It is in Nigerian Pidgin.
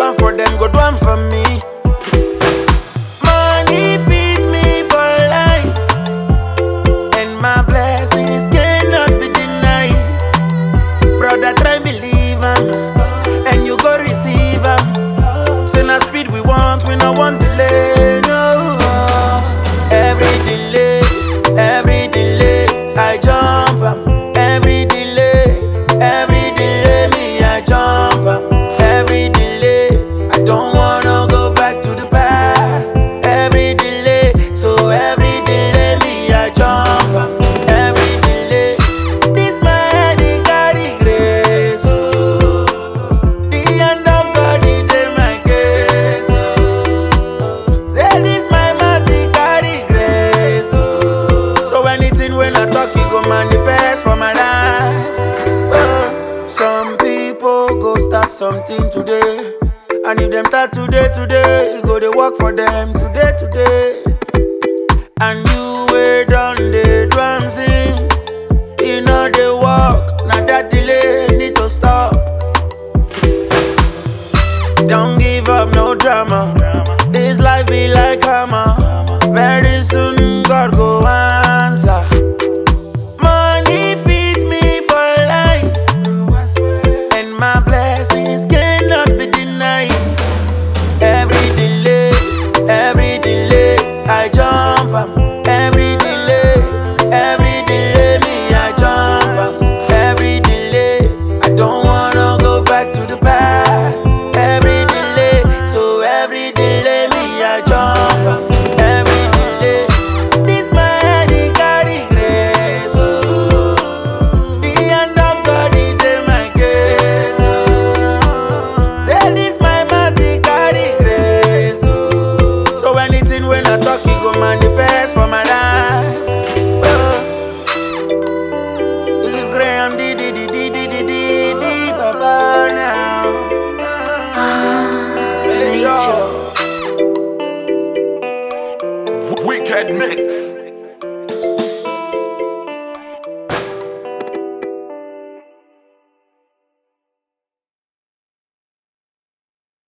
one for them, go do one for me. Money feeds me for life, and my blessings cannot be denied. Brother, try believe 'em, and you go receive 'em. Say na speed we want delay. No, every delay, I jump 'em. Every delay, me I jump 'em. Every delay, I don't wanna go back to the past. Every delay, so every delay, me I jump 'em. Every delay, this my head it carry grace. Oh, the hand of God it in my case. Oh, say this my mouth it carry grace. Oh, so anything when I talk it go manifest for my life. Some people go start something today, and if them start today, it go they work for them today. And you wait on the drum since, you know they walk, now that delay need to stop. Don't give up, no drama. This life be like hammer. Very soon God go on.